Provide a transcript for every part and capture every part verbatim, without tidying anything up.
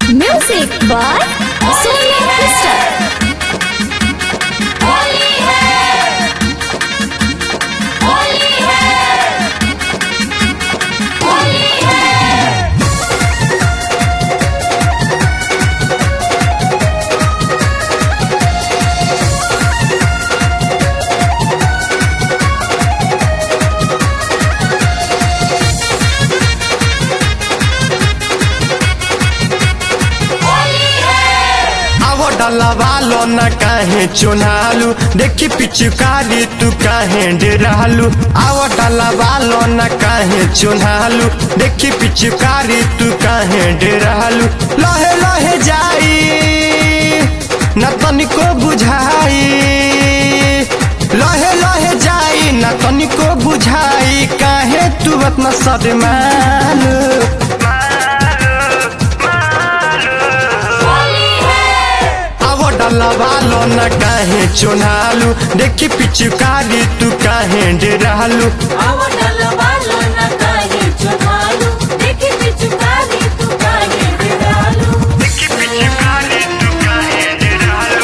Music by Sonia Crystal. Holi है होली है होली है। डला वालो न काहे चुनालू देखी पिचुकारी तू काहे डरालू आवा डला वालो न काहे चुनालू देखी पिचुकारी तू काहे डरालू लहे लहे जाई न तनिको बुझाई लहे लहे जाई न तनिको बुझाई काहे तू इतना शर्मालू डला वालो न काहे चुनालू देखी पिचुकारी तू काहे डरालू आवा डला वालो न काहे चुनालू देखी पिचुकारी तू काहे डरालू देखी पिचुकारी तू काहे डरालू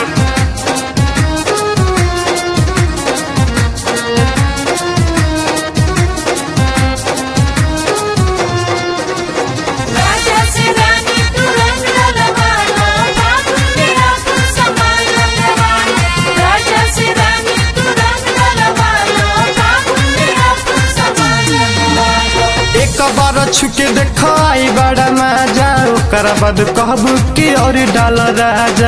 राजा से रानी तू रंग लगाना बाबू मेरा तू संभाल लगाना राजा से रानी तू रंग लगाना बाबू मेरा तू संभाल लगाना। एक बार छुके देखाई बड़ा मजा ओकर बाद कहबू की और डाल राजा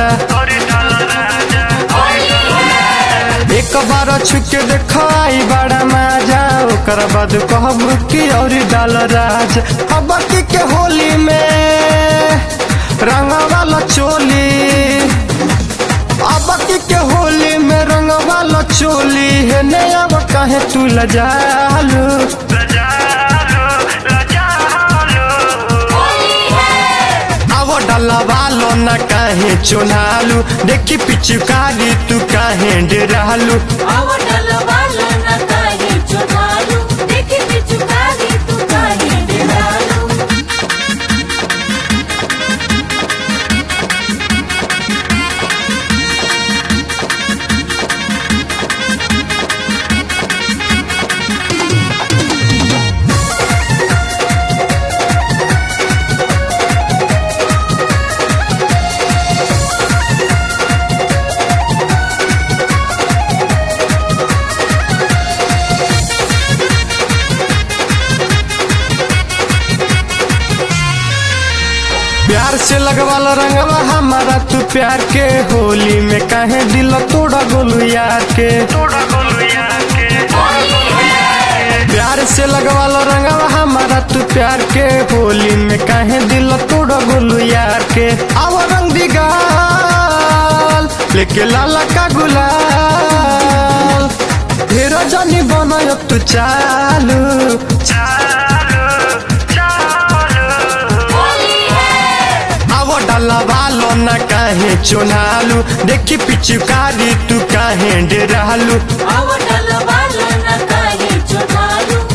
एक बार छुके देखाई बड़ा मजा ओकर बाद कहबू की और डाल राजा अब की के होली में रंग वाला चोली अब की के होली में रंग वाला चोली है नया कहे तू लजालू डला वालो न काहे चुनालू देखी पिचुकारी तू काहे डरालू आवा डला वालो न काहे चुनालू देखी पिचुकारी तू काहे डरालू। प्यार से लगवाला रंगवा हमारा तू प्यार के होली में काहे दिल तोड़ा गोलू यार के प्यार से लगवाला रंगवा हमारा तू प्यार के होली में काहे दिल तोड़ा गोलू यार के आवा रंग दिगाल लेके लाला का गुलाल ढेर जानी बनायो तू चालू डला वालो न काहे चुनालू देखी पिचुकारी तू काहे डरालू आवा डला वालो न काहे चुनालू